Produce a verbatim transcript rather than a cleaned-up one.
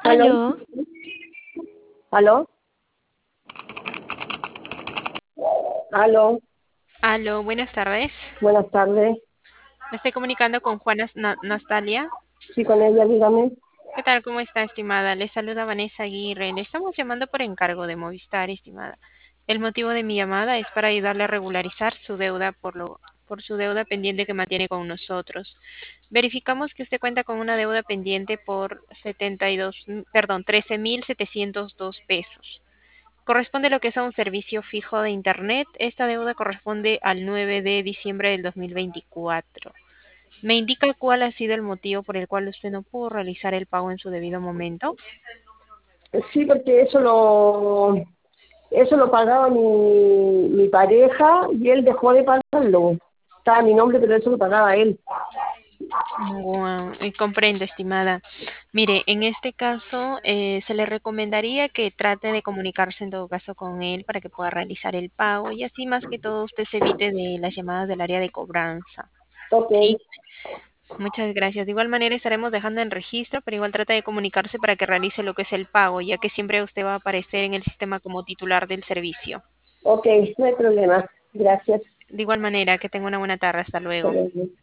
¿Aló? Aló, ¿Aló? ¿Aló? aló, buenas tardes. Buenas tardes. Me estoy comunicando con Juana Na- Nastalia. Sí, con ella, dígame. ¿Qué tal? ¿Cómo está, estimada? Le saluda Vanessa Aguirre. Le estamos llamando por encargo de Movistar, estimada. El motivo de mi llamada es para ayudarle a regularizar su deuda por lo por su deuda pendiente que mantiene con nosotros. Verificamos que usted cuenta con una deuda pendiente por setenta y dos, m- perdón, trece mil setecientos dos pesos. Corresponde lo que es a un servicio fijo de Internet. Esta deuda corresponde al nueve de diciembre del dos mil veinticuatro. ¿Me indica cuál ha sido el motivo por el cual usted no pudo realizar el pago en su debido momento? Sí, porque eso lo eso lo pagaba mi, mi pareja y él dejó de pagarlo. Estaba mi nombre, pero eso lo pagaba él. Guau, eh, comprendo, estimada. Mire, en este caso eh, se le recomendaría que trate de comunicarse en todo caso con él para que pueda realizar el pago y así más que todo usted se evite de las llamadas del área de cobranza. Ok, Sí, muchas gracias. De igual manera estaremos dejando en registro, pero igual trata de comunicarse para que realice lo que es el pago, ya que siempre usted va a aparecer en el sistema como titular del servicio. ok, no hay problema. Gracias. De igual manera, que tenga una buena tarde. Hasta Hasta luego. luego.